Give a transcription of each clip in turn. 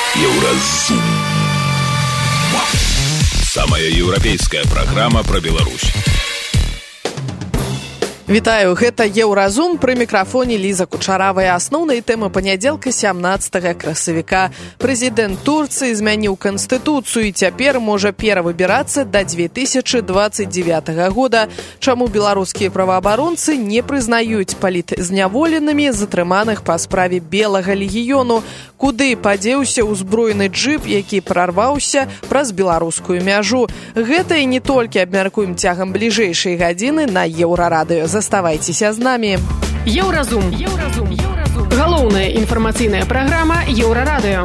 Еўразум. Самая еўрапейская праграма пра Беларусь. Вітаю, гэта Еўразум, пры мікрафоне Ліза Кучаравая. Асноўныя тэмы панядзелка 17 красавіка. Прэзідэнт Турцыі змяніў канстытуцыю і цяпер можа перавыбірацца да 2029 года. Чаму беларускія праваабаронцы не прызнаюць палітзняволенымі затрыманых па справе Белага легіёну? Куды падзеўся ўзброены джып, які прарваўся праз беларускую мяжу? Гэта і не толькі абмяркуем цягам бліжэйшай гадзіны на Еўрарадыё. Заставайцеся з намі. Еўразум. Галоўная інфармацыйная праграма Еўрарадыё.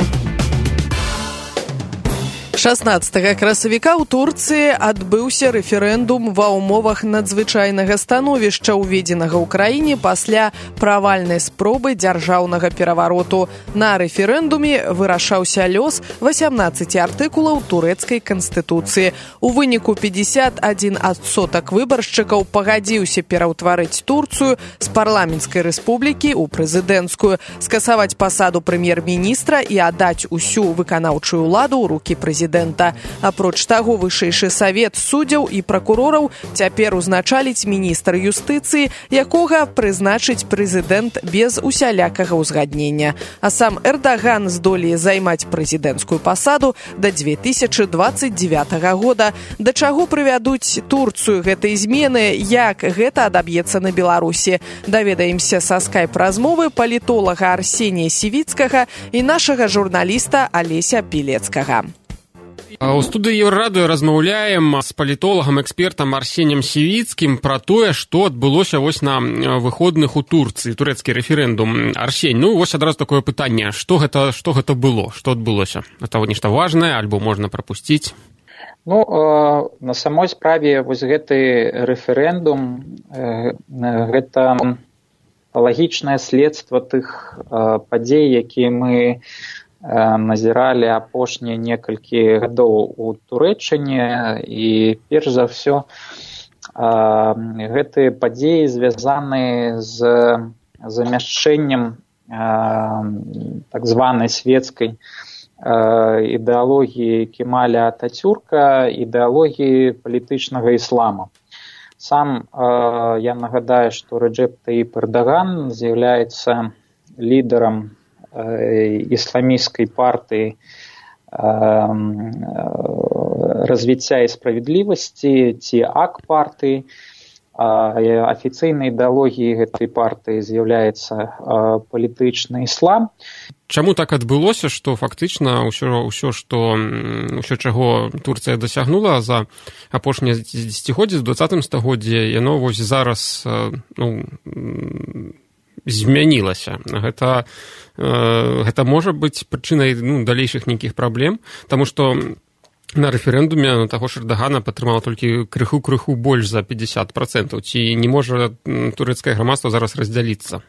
16 красавіка ў Турцыі адбыўся рэферэндум ва ўмовах надзвычайнага становішча, уведзенага ў краіне пасля правальнай спробы дзяржаўнага перавароту. На рэферэндуме вырашаўся лёс 18 артыкулаў турэцкай канстытуцыі. У выніку 51% выбаршчыкаў пагадзіўся пераўтварыць Турцыю з парламенцкай рэспублікі ў прэзідэнцкую, скасаваць пасаду прэм'ер-міністра і аддаць усю выканаўчую ўладу ў рукі прэзідэнта. Апроч таго, вышэйшы савет суддзяў і пракурораў цяпер узначаліць міністр юстыцыі, якога прызначыць прэзідэнт без усялякага ўзгаднення. А сам Эрдаган здолее займаць прэзідэнцкую пасаду да 2029 года. Да чаго прывядуць Турцыю гэтай змены, як гэта адаб'ецца на Беларусі? Даведаемся са скайп-размовы палітолага Арсенія Сівіцкага і нашага журналіста Алеся Білецкага. У студыі Еўрарадыё размаўляем з палітолагам, экспертам Арсеніем Сівіцкім пра тое, што адбылося вось на выходных у Турцыі, турэцкі рэферэндум. Арсень, вось адразу такое пытанне, што гэта было, што адбылося? Это нешта важнае, альбо можна прапусціць? На самой справе вось гэты рэферэндум гэта лагічнае следства тых падзей, якія мы назіралі апошнія некалькі гадоў у Турэччыне, і перш за ўсё гэтыя падзеі звязаны з замяшчэннем так званай свецкай ідэалогіі Кемаля Ататюрка, ідэалогіі палітычнага іслама. Сам я нагадаю, што Реджеп Таіп Эрдаган з'яўляецца лідарам исламистской партии развития и справедливости, ці АК-партии. Афіцыйнай ідэалогіяй гэтай партыі з'яўляецца палітычны іслам. Чаму так адбылося, што фактычна ўсё, чаго Турцыя дасягнула за апошняе дзесяцігоддзе, в 20 стагоддзі, яно вось зараз змянілася. Гэта можа быць прычынай далейшых нейкіх праблем, таму што на рэферэндуме таго ж Эрдагана падтрымала толькі крыху больш за 50%. Ці не можа турэцкае грамадства зараз раздзяліцца?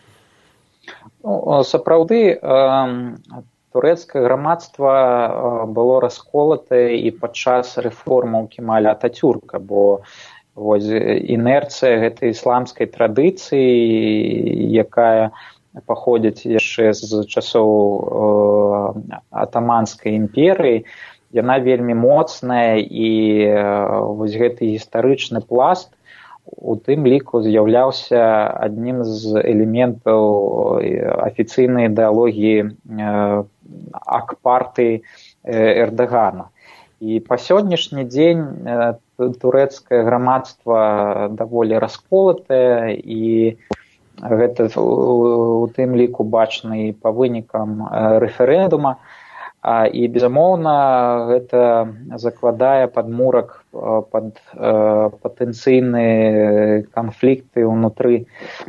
Сапраўды, турэцкае грамадства было расколатае і падчас рэформаў Кемаля Ататюрка, бо вось інерцыя гэтай ісламскай традыцыі, якая паходзіць яшчэ з часоў Атаманскай імперыі, яна вельмі моцная, і вось гэты гістарычны пласт у тым ліку з'яўляўся аднім з элементаў афіцыйнай ідэалогіі АК-партыі Эрдагана. І па сённяшні дзень турэцкае грамадства даволі расколатае, і гэта у тым ліку бачна і па вынікам рэферэндума. І, безумоўна, гэта закладае падмурак пад патэнцыйныя канфлікты ўнутры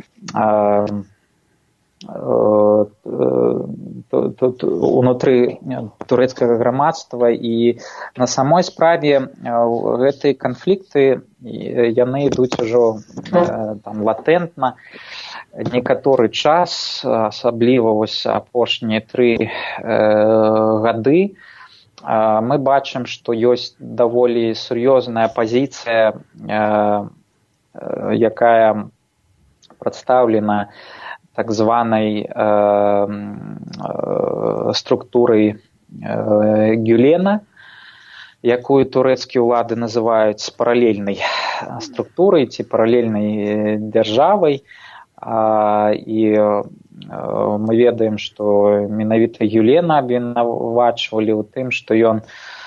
турэцкага грамадства. І на самой справе гэтыя канфлікты, яны ідуць ужо латэнтна некаторы час, асабліва вось апошнія 3 гады. Мы бачым, што ёсць даволі сур'ёзная пазіцыя, якая прадстаўлена так званай структурай Гюлена, якую турэцкія ўлады называюць паралельнай структурай ці паралельнай дзяржавай. І мы ведаем, што менавіта Гюлена абвінавачвалі ў тым, што ён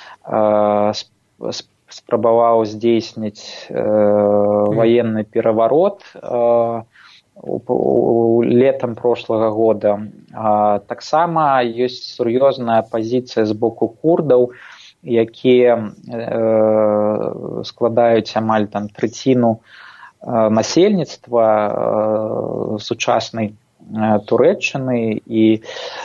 спрабаваў здзейсніць ваенны пераварот летам прошлага года. Таксама ёсць сур'ёзная пазіцыя з боку курдаў, якія складаюць амаль трэціну насельніцтва сучаснай Турэччыны, і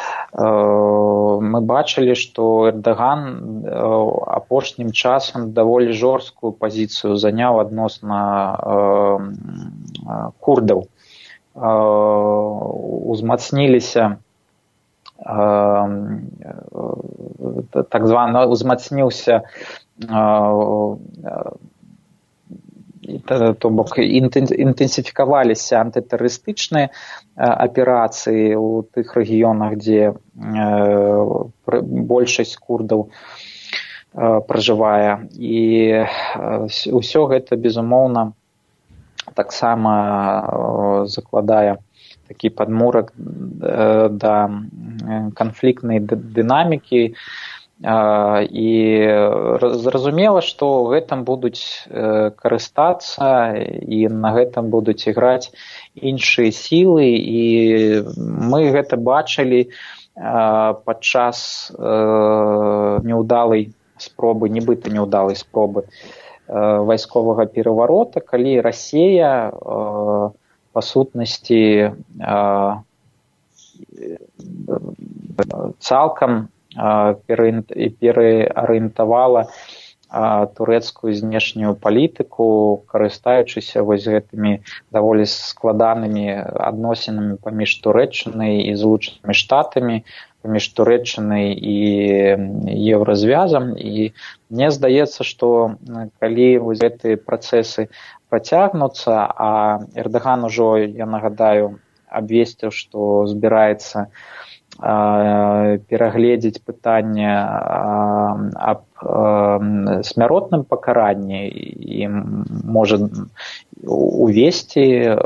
мы бачылі, што Эрдаган апошнім часам даволі жорсткую пазіцыю заняў адносна курдаў. Узмацніліся так звана узмацніўся то бок інтэнсіфікаваліся антытэрарыстычныя аперацыі ў тых рэгіёнах, дзе большасць курдаў пражывае. І ўсё гэта, безумоўна, таксама закладае такі падмурак да канфліктнай дынамікі. І зразумела, што гэтым будуць карыстацца і на гэтым будуць іграць іншыя сілы, і мы гэта бачылі падчас нібыта няўдалай спробы вайсковага пераварота, калі Расія па сутнасці цалкам пераарыентавала турэцкую знешнюю палітыку, карыстаючыся вось гэтымі даволі складанымі адносінамі паміж Турэччынай і Злучанымі Штатамі, паміж Турэччынай і Еўразвязам. І мне здаецца, што калі вось гэтыя працэсы працягнуцца, а Эрдаган ужо, я нагадаю, абвесціў, што збіраецца перагледзець пытанне аб смяротным пакаранні і можа увесці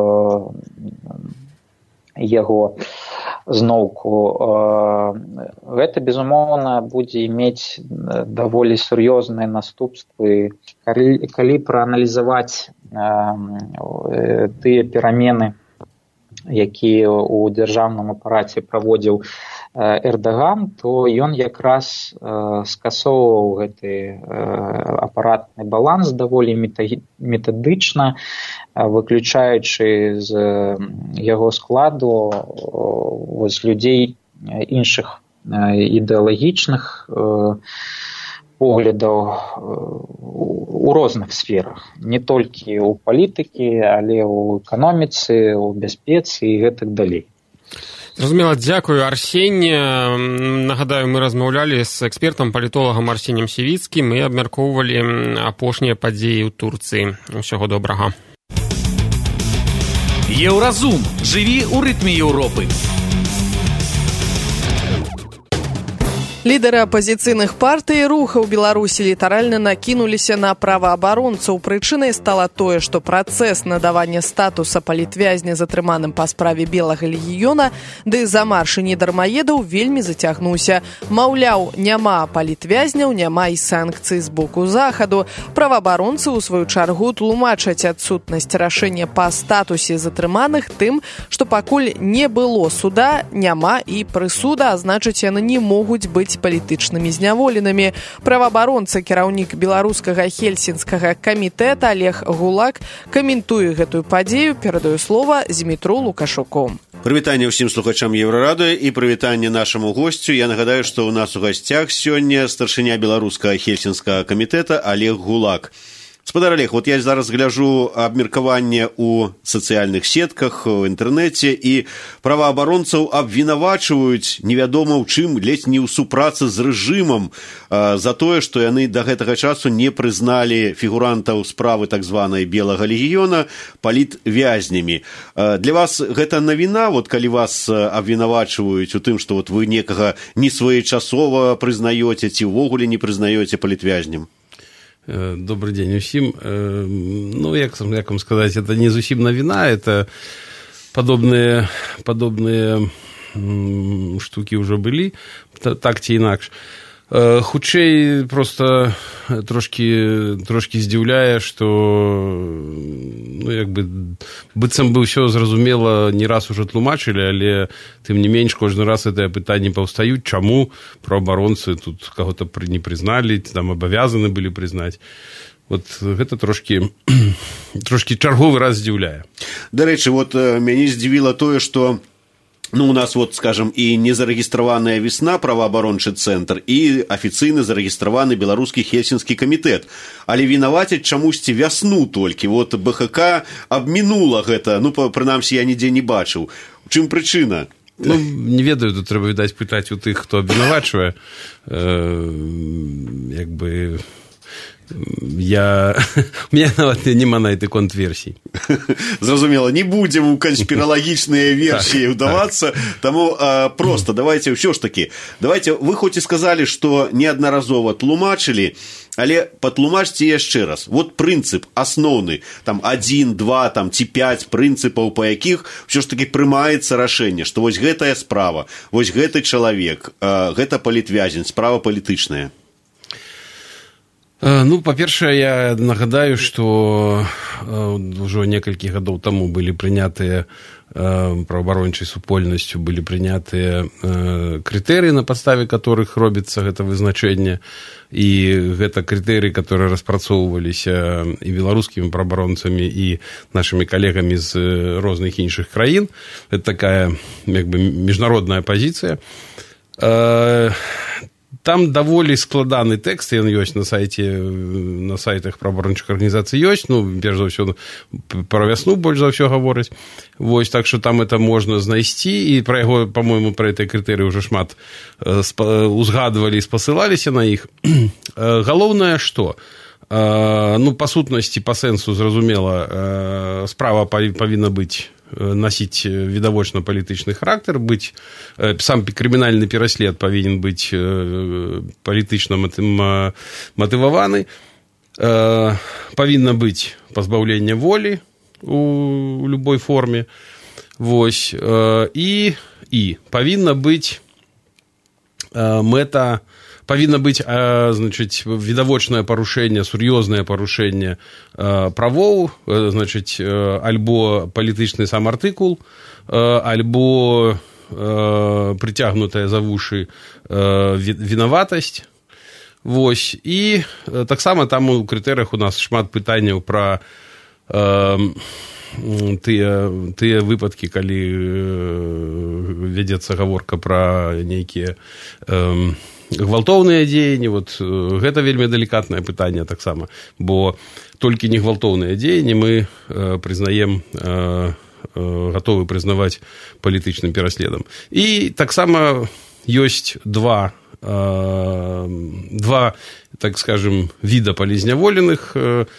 яго зноўку. Гэта, безумоўна, будзе мець даволі сур'ёзныя наступствы. Калі прааналізаваць тыя перамены, якія ў дзяржаўным апараце праводзіў Эрдаган, то ён якраз скасоўваў гэты апаратны баланс даволі метадычна, выключаючы з яго складу людзей іншых ідэалагічных поглядаў у розных сферах, не толькі ў палітыкі, але ў эканоміцы, у бяспецы і гэтак далей. Зразумела, дзякую, Арсень. Нагадаю, мы размаўлялі з экспертам, палітолагам Арсенем Сівіцкім і абмяркоўвалі апошнія падзеі ў Турцыі. Усяго добрага. Еўразум. Жыві ў рытме Еўропы. Лідары апазіцыйных партый і рухаў Беларусі літаральна накінуліся на праваабаронцаў. Прычынай стала тое, што працэс надавання статуса палітвязня затрыманым па справе Белага легіёна ды замаршы недармаедаў вельмі зацягнуўся. Маўляў, няма палітвязняў, няма і санкцый з боку захаду. Праваабаронцы, у сваю чаргу, тлумачаць адсутнасць рашэння па статусе затрыманых тым, што пакуль не было суда, няма і прысуда, а значыць, яны не могуць быць палітычнымі зняволенымі. Праваабаронца, кіраўнік беларускага хельсінскага камітэта Олег Гулак каментуе гэтую падзею, перадаю слова Змітру Лукашуку. Прывітанне ўсім слухачам Еўрарадыё і прывітанне нашаму госцю. Я нагадаю, што ў нас у гасцях сёння старшыня беларускага хельсінскага камітэта Олег Гулак. Спадар Олег, вот я зараз гляжу абмеркаванне ў сацыяльных сетках, у інтэрнэце, і праваабаронцаў абвінавачваюць невядома ў чым, ледзь не ў супрацы з рэжымам за тое, што яны да гэтага часу не прызналі фігурантаў справы так званай белага легіёна палітвязнямі. Для вас гэта навіна, вот калі вас абвінавачваюць у тым, што вот вы некага несвоечасова прызнаёце ці ўвогуле не прызнаёце палітвязням? Добрый день усім. Ну, як вам сказаць, это не зусім навіна, это падобныя штукі ўжо былі, так ці інакш. Хутчэй просто трошки здзіўляе, што ну, як бы быццам бы ўсё зразумела, не раз уже тлумачылі, але тым не менш кожны раз гэтыя пытанні паўстаюць, чаму праваабаронцы тут каго-то не прызналі, там абавязаны былі прызнаць. Вот гэта трошки чарговы раз здзіўляе. Дарэчы, вот мяне здзівіла тое, што ну, у нас, вот, скажем, и незарэгістраваная весна, праваабарончы цэнтр, і афіцыйна зарэгістраваны беларускі хельсінскі камітэт. Але вінавацяць чамусьці вясну толькі. Вот БХК абмінула гэта, ну, прынамсі, я нідзе не бачыў. У чым прычына? Ну, не ведаю, тут трэба, відаць, пытаць у тых, хто абвінавачвае. Як бы... У меня нават няма на гэты конт версій. Зразумела, не будзем у канспіралагічныя версіі ўдавацца, таму проста давайте ўсё ж такі, давайте, вы хоць і сказалі, што неаднаразова тлумачылі, але патлумачце яшчэ раз. Вот прынцып асноўны, там 1, 2, там, ці 5 прынцыпаў, па якіх ўсё ж такі прымаецца рашэнне, што вось гэтая справа, вось гэты чалавек, гэта палітвязень, справа палітычная. Ну, па-першае, я нагадаю, што ўжо некалькі гадоў таму былі прынятыя праваабарончай супольнасцю, былі прынятыя крытэрыі, на падставе которых робіцца гэта вызначэнне, і гэта крытэрыі, которые распрацоўваліся і беларускімі праваабаронцамі, і нашымі калегамі з розных іншых краін. Это такая, як бы, міжнародная пазіцыя. Там даволі складаны тэкст, ён ёсць на сайтах праваабарончых арганізацый ёсць, ну, перш за ўсё, пра вясну больш за ўсё гавораць. Вось, так што там это можна знайсці, і пра яго, па-мойму, пра гэтыя крытэрыі ўжо шмат узгадвалі і спасылаліся на іх. Галоўнае, што? Ну, па сутнасці, па сэнсу, зразумела, справа павінна быць носить відавочна палітычны характар, быць, сам крымінальны пераслед павінен быць палітычна матываваны, павінна быць пазбаўленне волі у любой форме, вось, і павінна быць мэта, павінна быць, значыць, відавочнае парушэнне, сур'ёзнае парушэнне правоў, значыць, альбо палітычны сам артыкул, альбо прыцягнутая за вушы вінаватасць. Вось, і таксама там у крытэрыях у нас шмат пытанняў пра тыя выпадкі, калі вядзецца гаворка пра нейкія гвалтоўныя дзеянні, вот гэта вельмі далікатнае пытанне таксама, бо толькі не гвалтоўныя дзеянні мы прызнаем, гатовы прызнаваць палітычным пераследам. І таксама ёсць два, так скажем, віда палізняволеных.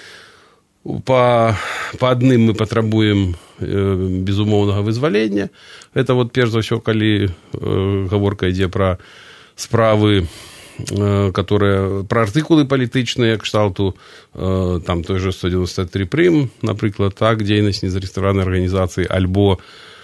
По адным мы патрабуем безумоўнага вызвалення. Это вот перш за ўсё, калі гаворка ідзе пра справы, которые, про артыкулы палітычныя, кшталту там той же 193 прым, напрыклад, так, дзейнасць незарэгістраванай арганізацыі, альбо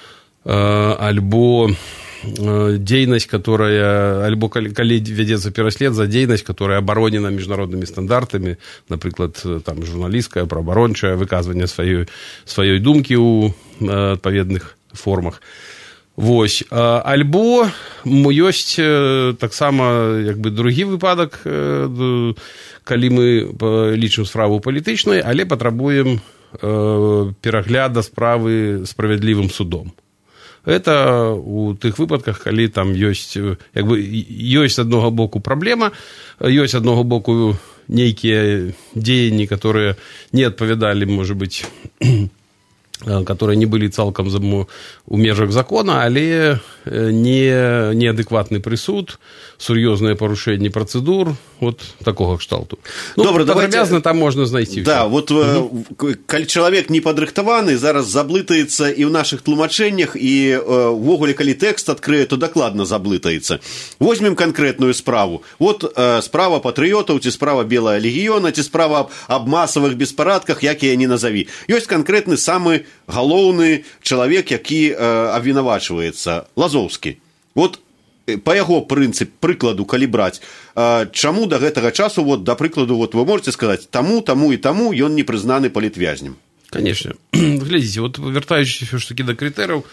дзейнасць, которая, альбо калі вядзецца пераслед за дзейнасць, которая абаронена міжнароднымі стандартамі, напрыклад, там журналісцкая, праваабарончае выказванне сваёй думкі ў адпаведных формах. Вось, альбо ёсць таксама, як бы, другі выпадак, калі мы лічым справу палітычнай, але патрабуем перагляда справы справядлівым судом. Это у тых выпадках, калі там ёсць, як бы, ёсць з аднаго боку праблема, ёсць з аднаго боку нейкія дзеянні, которые не адпавядалі, можа быць, которые не были цалкам у межах закона, але неадекватный присуд, сур'ёзныя парушэнні працэдур, вот такого кшталту. Ну, добра, падрабязна там можна знайсці. Да, вот калі чалавек не падрыхтаваны, зараз заблытаецца і ў нашых тлумачэннях, і увогуле, калі тэкст адкрые, то дакладна заблытаецца. Возьмем канкрэтную справу. Вот справа патрыётаў, ці справа Белая легіёна, ці справа аб масавых беспарадках, як я не назаві. Ёсць канкрэтны самы галоўны чалавек, які абвінавачваецца, Лазоўскі. Вот па яго прыкладу, калі браць, чаму да гэтага часу, вот, да прыкладу, вот, вы можете сказаць, таму і таму ён не прызнаны палітвязнем? Конечно. Глядзіце, вот вяртаючыся ж такі да крытэрыяў,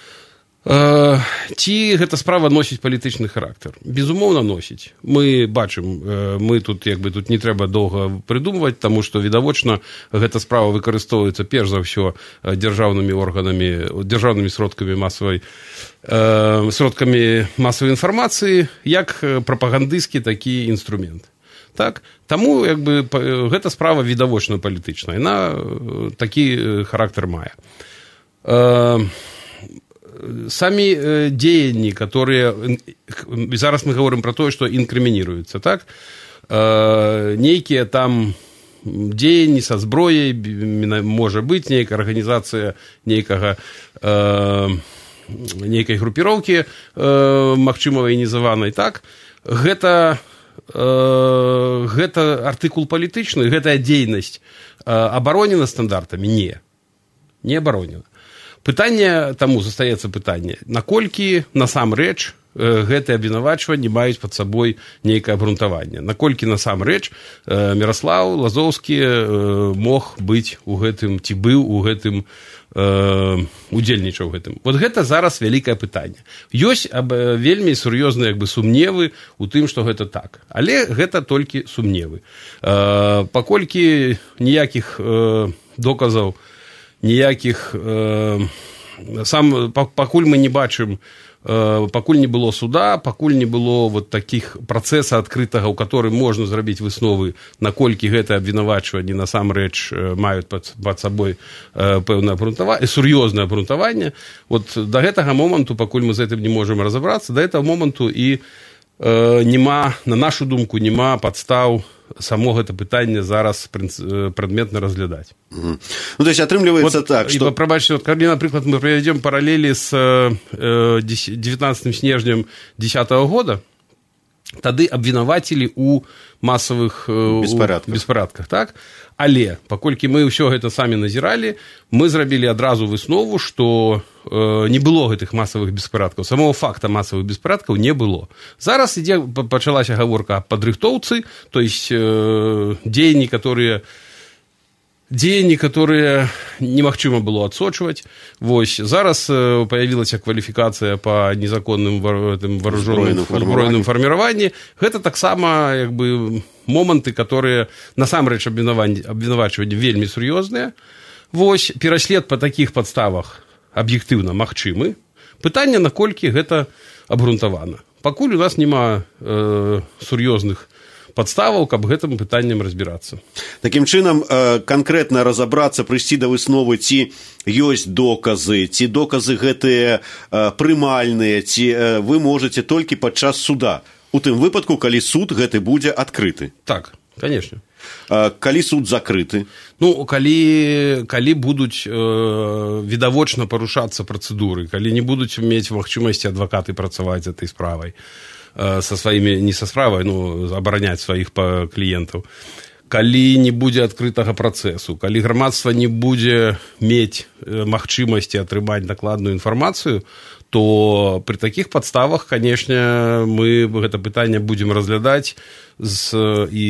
ці гэта справа носіць палітычны характар? Безумоўна, носіць. Мы бачым, мы тут, як бы, тут не трэба доўга прыдумваць, таму што, відавочна, гэта справа выкарыстоўваецца перш за ўсё дзяржаўнымі органамі, дзяржаўнымі сродкамі масавай інфармацыі, як прапагандысцкі такі інструмент. Так? Таму, як бы, гэта справа відавочна палітычная. Яна такі характар мае. Самі дзеянні, которые... Зараз мы говорим про тое, што інкрымініруюцца, так? Нейкія там дзеянні са зброяй, можа быць, нейкая арганізацыя нейкай групіроўкі, магчыма, ваенізаванай, так? Гэта артыкул палітычны, гэтая дзейнасць абаронена стандартамі? Не абаронена. Пытанне, таму застаецца пытанне, наколькі насамрэч гэтыя абвінавачванні маюць пад сабой нейкае абгрунтаванне, наколькі насамрэч Міраслаў Лазоўскі мог быць у гэтым, ці быў у гэтым, удзельнічаў гэтым. Вот гэта зараз вялікае пытанне. Ёсць вельмі сур'ёзныя, як бы, сумневы у тым, што гэта так. Але гэта толькі сумневы. Паколькі ніякіх доказаў, ніякіх пакуль мы не бачым, пакуль не было суда, пакуль не было вот такіх працэса адкрытага, у которым можна зрабіць высновы, наколькі гэта абвінавачванні насамрэч маюць пад сабой пэўнае абгрунтаванне, сур'ёзнае абгрунтаванне. Вот да гэтага моманту, пакуль мы з гэтым не можам разабрацца, да гэтага моманту і нема, на нашу думку, нема падстаў само гэта пытанне зараз прадметна разглядаць. Ну, то есть атрымліваецца вот, так, што... Прабачце, вот, калі, напрыклад, мы правядзем паралелі з 19 снежнем 2010 года, тады абвінавацілі ў масавых беспарадках, так? Але, паколькі мы ўсё гэта самі назіралі, мы зрабілі адразу выснову, што не было гэтых масавых беспарадкаў. Самого факта масавых беспарадкаў не было. Зараз пачалася гаворка аб падрыхтоўцы, то есть дзеянні, которые немагчыма было адсочваць. Вось, зараз появілася кваліфікацыя па незаконным вооружённым фарміраванні. Гэта таксама, як бы, моманты, которые насамрэч абвінавачванні вельмі сур'ёзныя. Вось, пераслед па такіх падставах аб'ектыўна магчымы. Пытанне, наколькі гэта абгрунтавана. Пакуль у нас няма сур'ёзных падставаў, каб гэтым пытаннем разбірацца. Такім чынам, канкрэтна разабрацца, прыйсці да высновы, ці ёсць доказы, ці доказы гэтыя прымальныя, ці вы можаце толькі падчас суда. У тым выпадку, калі суд гэты будзе адкрыты. Так, конечно. Калі суд закрыты? Ну, калі будуць відавочна парушацца працэдуры, калі не будуць мець магчымасці адвакаты працаваць з этой справай, са сваімі, не са справай, ну, абараняць сваіх кліентаў, калі не будзе адкрытага працэсу, калі грамадства не будзе мець магчымасці атрымаць дакладную інфармацыю, то при такіх падставах, конечно, мы гэта пытанне будзем разглядаць і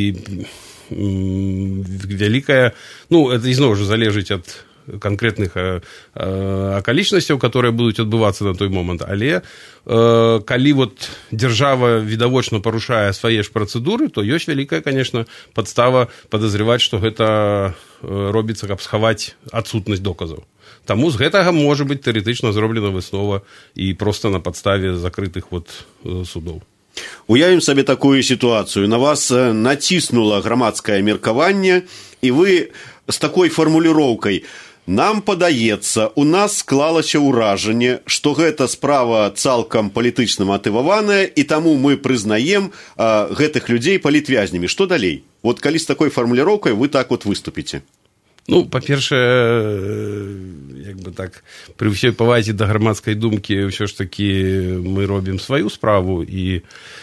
вялікая, ну, это ізноў жа залежыць ад канкрэтных акалічнасцяў, которые будуць адбывацца на той момант, але калі вот дзяржава відавочна парушае свае ж працэдуры, то ёсць вялікая, конечно, падстава падазреваць, што гэта робіцца, каб схаваць адсутнасць доказаў. Таму з гэтага можа быць тэарэтычна зроблена выснова і проста на падставе закрытых вот судоў. Уявім сабе такую сітуацыю. На вас націснула грамадскае меркаванне, і вы з такой фармуліроўкай: нам падаецца, у нас склалася ўражанне, што гэта справа цалкам палітычна матываваная, і таму мы прызнаем гэтых людзей палітвязнямі. Што далей? Вот калі з такой фармуліроўкай вы так вот выступіце? Ну, па-першае, як бы так, пры ўсёй павазе да грамадскай думкі ўсё ж такі мы робім сваю справу, і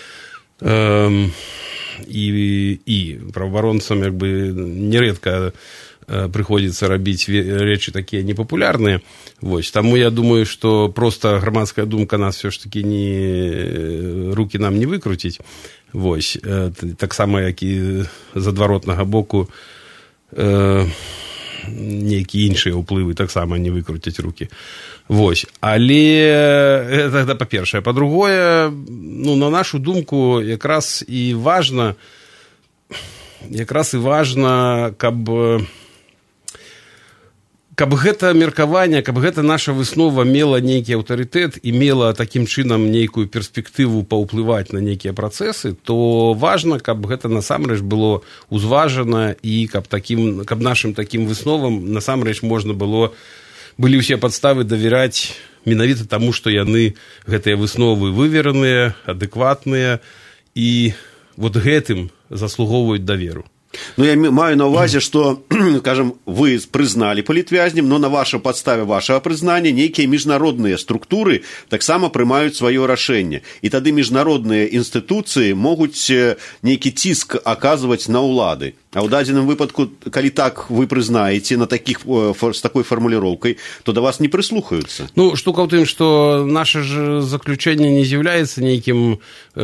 праваабаронцам як бы нередка прыходзіцца рабіць рэчы такія непапулярныя. Вось, таму я думаю, што проста грамадская думка нас ўсё ж такі рукі нам не выкруціць. Вось, таксама як і з адваротнага боку нейкія іншыя ўплывы таксама не выкруцяць рукі. Вось. Але гэта па-першае. Па-другое, ну, на нашу думку, якраз і важна, каб гэта меркаванне, каб гэта наша выснова мела нейкі аўтарытэт і мела такім чынам нейкую перспектыву паўплываць на нейкія працэсы, то важна, каб гэта насамрэч было ўзважана і каб нашым такім высновам насамрэч можна было, былі ўсе падставы давяраць менавіта таму, што яны, гэтыя высновы вывераныя, адэкватныя і вот гэтым заслугоўваюць даверу. Ну, я маю на ўвазе, што, скажем, вы прызналі палітвязнем, но на ваша падставе вашага прызнання нейкія міжнародныя структуры таксама прымаюць сваё рашэнне. І тады міжнародныя інстытуцыі могуць нейкі ціск аказваць на ўлады. А ў дадзеным выпадку, калі так вы прызнаеце з такой фармуліроўкай, то да вас не прыслухаюцца. Ну, штука ў тым, што наша ж заключэнне не з'яўляецца нейкім,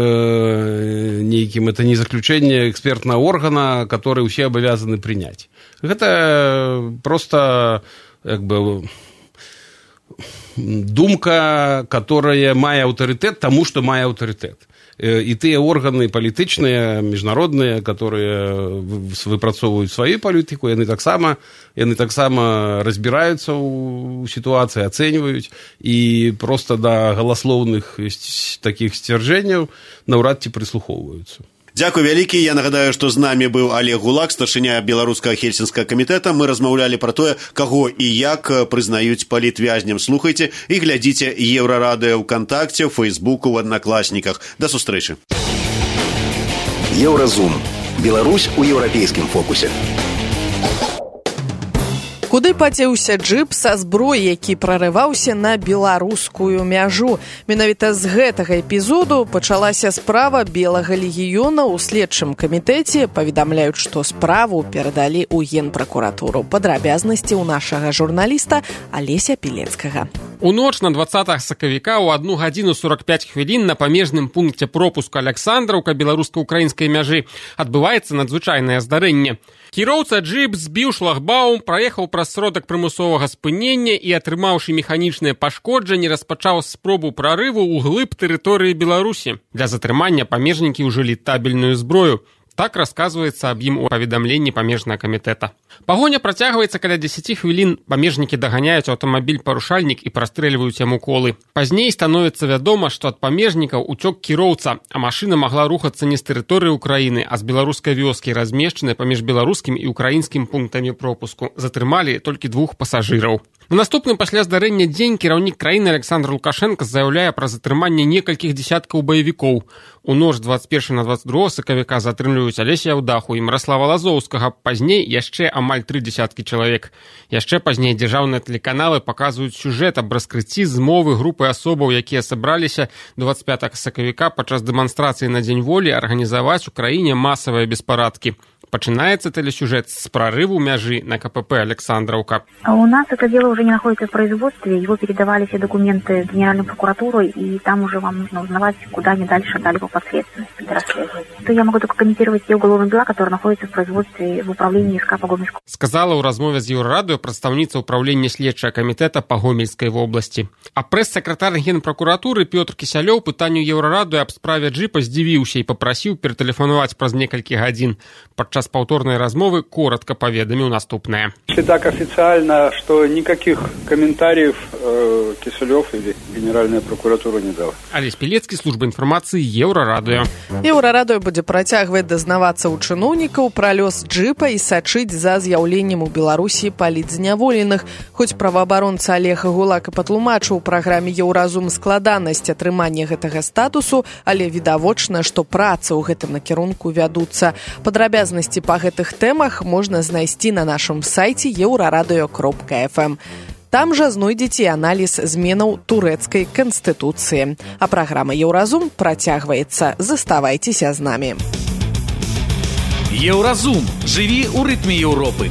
это не заключэнне экспертнага органа, который усе абавязаны прыняць. Гэта проста, як бы, думка, которая мае аўтарытэт таму, што мае аўтарытэт. І тыя органы палітычныя, міжнародныя, которые выпрацоўваюць сваю палітыку, яны таксама разбіраюцца ў сітуацыі, ацэньваюць, і проста да галаслоўных такіх сцвярджэнняў наўрад ці прыслухоўваюцца. Дзякуй вялікі. Я нагадаю, што з намі быў Олег Гулак, старшыня беларускага хельсінскага камітэта. Мы размаўлялі пра тое, каго і як прызнаюць палітвязням. Слухайце і глядзіце Еўрарадыё ВКонтакце, ў Фейсбуку, ў Аднакласніках. Да сустрэчы. Еўразум. Беларусь у еўрапейскім фокусе. Куды пацеўся джып са зброі, які прарываўся на беларускую мяжу? Менавіта з гэтага эпізоду пачалася справа Белага легіёна ў следчым камітэце. Паведамляюць, што справу перадалі ў Генпракуратуру. Падрабязнасці ў нашага журналіста Алеся Пілецкага. У ноч на 20 сакавіка ў 1 гадзіну 45 хвілін на памежным пункце пропуску Аляксандраўка беларуска-украінскай мяжы адбываецца надзвычайнае здарэнне. Кіроўца джип збіў шлагбаум, праехаў праз сродак прымусовага спынення і, атрымаўшы механічнае пашкоджанне, распачаў спробу прарыву ў глыб тэрыторыі Беларусі. Для затрымання памежнікі ўжылі табельную зброю. Так расказваецца аб ім у паведамленні памежнага камітэта. Пагоня працягваецца каля 10 хвілін. Памежнікі даганяюць аўтамабіль-парушальнік і прастрэльваюць яму колы. Пазней становіцца вядома, што ад памежнікаў уцёк кіроўца, а машына магла рухацца не з тэрыторыі ўкраіны, а з беларускай вёскі, размешчанай паміж беларускім і ўкраінскім пунктамі пропуску. Затрымалі толькі 2 пасажыраў. На наступным пасля здарэння дзень кіраўнік краіны Александр Лукашенко заяўляе пра затрыманне некалькіх дзесяткаў баевікоў. У ноч 21 на 22 сакавіка затрымліваюць Алеся Яўдаху і Міраслава Лазоўскага, пазней яшчэ амаль 3 дзесяткі чалавек. Яшчэ пазней дзяржаўныя тэлеканалы паказваюць сюжэт аб раскрыцці змовы групы асобаў, якія сабраліся 25 сакавіка падчас дэманстрацыі на Дзень волі арганізаваць у краіне масавыя беспарадкі. Починается телесюжет с прорыву мяжи на КПП Александровка. У нас это дело уже не находится в производстве, его передавали все документы в Генеральную прокуратуру, и там уже вам нужно узнавать, куда они дальше дали по подследственности для расследования. То я могу только комментировать те уголовные дела, которые находятся в производстве в управлении СК по Гомельской. Сказала у размове з Еўрарадыё прадстаўніца управлення следчага камітэта па Гомельскай вобласці. А прэс-сакратар Генпракуратуры Пётр Кісялёў пытанню Еўрарадыё аб справе джипа здзівіўся і папрасіў ператэлефанаваць праз некалькі гадзін. Падчас падчас паўторнай размовы коротко паведаміў наступнае. Так официально, что никаких комментариев Кисилёв или Генеральная прокуратура не дала. Алесь Пелецкі, служба інфармацыі Еўрарадыё. Еўрарадыё будзе працягваць дазнавацца ў чыноўнікаў пра лёс джыпа і сачыць за з'яўленнем у Беларусі палітзняволеных. Хоць праваабаронца Олег Гулак і патлумачыў у праграме «Еўразум» складанасць атрымання гэтага статусу, але відавочна, што працы ў гэтым накірунку вядуцца. Падрабязнасці па гэтых тэмах можна знайсці на нашым сайце euraradыё.fm. Там жа знойдзеце аналіз зменаў турэцкай канстытуцыі. А праграма «Еўразум» працягваецца. Заставайцеся з намі. Еўразум. Жыві ў рытме Еўропы.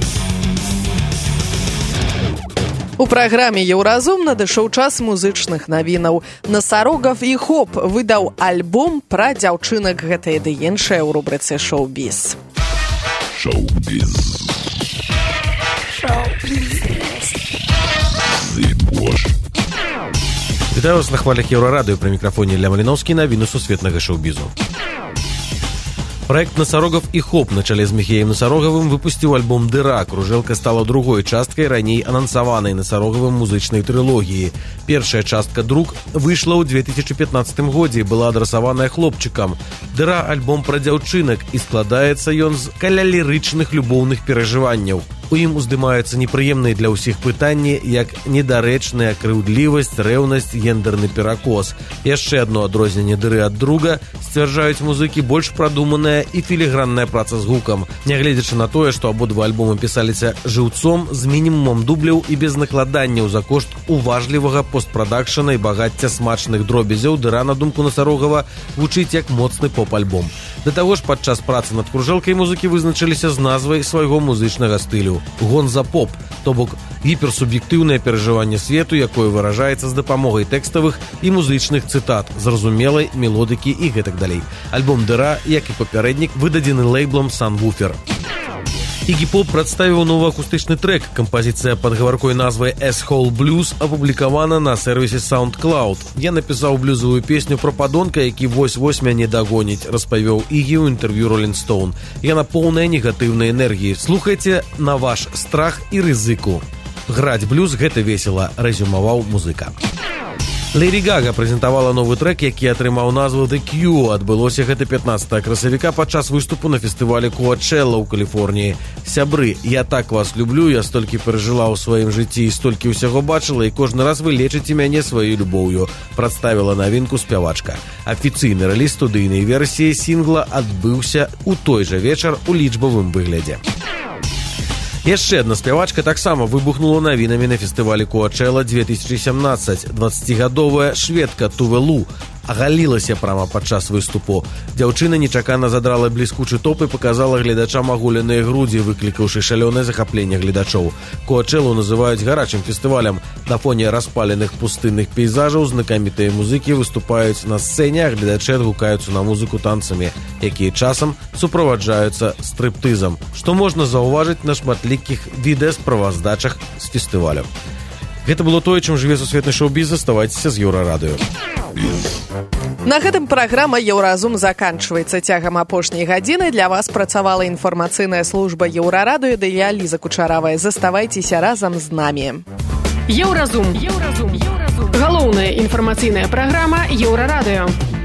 У праграме «Еўразум» надышоў час музычных навінаў. Насарогов і Хоп выдаў альбом пра дзяўчынак, гэта і ды іншае ў рубрыцы «Шоу-біз». Шоу-біз. Вітаю вас на хвалях Еўрарадыё, пры мікрафоне Ілля Маліноўскі, навіны сусветнага шоу-бізу. Проект «Насарогов і Хоп» на чале з Міхеем Насароговым выпусціў альбом «Дыра». Кружэлка стала другой часткай раней анансаванай Насароговым музычнай трылогіі. Першая частка «Друг» выйшла ў 2015 годзе і была адрасаваная хлопчыкам. «Дыра» – альбом пра дзяўчынак, і складаецца ён з калялірычных любоўных перажыванняў. У ім уздымаюцца непрыемныя для ўсіх пытанні, як недарэчная крыўдлівасць, рэўнасць, гендерны перакос. Яшчэ адно адрозненне «Дыры» ад «Друга» сцвярджаюць музыкі больш прадуманая і філігранная праца з гукам. Нягледзячы на тое, што абодва альбомы пісаліся жыўцом, з мінімумам дубляў і без накладанняў за кошт уважлівага постпрадакшана і багацця смачных дробязяў, «Дыра», на думку Насарогова, гучыць як моцны поп-альбом. Да таго ж, падчас працы над кружэлкай музыкі вызначыліся з назвай свайго музычнага стылю – гонза-поп, то бок гіперсуб'ектыўнае перажыванне свету, якое выражаецца з дапамогай тэкставых і музычных цытат, зразумелай мелодыкі і гэтак далей. Альбом «Дыра», як і папярэднік, выдадзены лейблам «Санвуфер». Iggy Pop прадставіў новы акустычны трэк. Кампазіцыя пад гаваркой назвай «Asshole Blues» апублікавана на сервісе SoundCloud. Я напісаў блюзовую песню пра падонка, які вось-вось мяне дагоніць, распавёў Iggy ў інтэрв'ю Rolling Stone. Яна поўная негатыўнай энергіі. Слухайце на ваш страх і рызыку. Граць блюз – гэта весела, рэзюмаваў музыка. Лэйді Гага прэзентавала новы трэк, які атрымаў назву «The Q». Адбылося гэта 15 красавіка падчас выступу на фестывале Коачэлла ў Каліфорніі. Сябры, я так вас люблю, я столькі перажыла ў сваім жыцці і столькі ўсяго бачыла, і кожны раз вы лечыце мяне сваёй любоўю, прадставіла навінку спявачка. Афіцыйны рэліз студыйнай версіі сінгла адбыўся ў той жа вечар у лічбавым выглядзе. Яшчэ адна спявачка таксама выбухнула навінамі на фестывалі Коачэлла 2017. 20гадовая шведка Туве Лу агалілася прама падчас выступу. Дзяўчына нечакана задрала бліскучы топ і паказала гледачам аголеныя грудзі, выклікаўшы шалёнае захапленне гледачоў. Коачэллу называюць гарачым фестывалем. На фоне распаленых пустынных пейзажаў знакамітыя музыкі выступаюць на сцэне, а гледачы адгукаюцца на музыку танцамі, якія часам суправаджаюцца стрыптызам, што можна заўважыць на шматлікіх відэасправаздачах з фестывалю. Гэта было тое, чым жыве сусветны шоу-біз. Заставайцеся з Еўрарадыё. На гэтым праграма «Еўразум» заканчваецца. Цягам апошняй гадзіны для вас працавала інфармацыйная служба Еўрарадыё, да я, Ліза Кучаравая. Заставайцеся разам з намі. Еўразум. Галоўная інфармацыйная праграма Еўрарадыё.